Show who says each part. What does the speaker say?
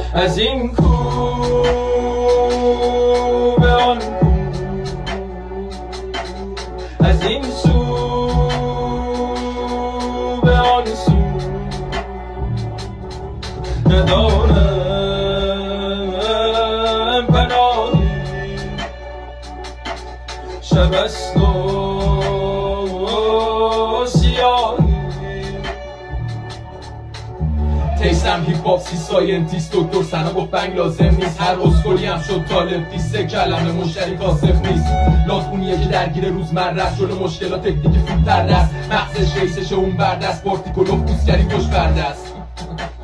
Speaker 1: از این کو به آن کو، از این سو به آن سو، ندارم پناهی شب است و سیاهی. تیستم هیپ هاپ سی ساینتیست دکتر سنا گفت بنگ لازم نیست، هر اسکولی هم شد طالب نیست، سه کلمه مشتری کاسف نیست، لاتونیه که درگیر روزمره است، جلو مشکلات تکنیکی فیلم پرده است، مغزش ریسش اون برده است، پارتیکولو پوستگری خوش برده است.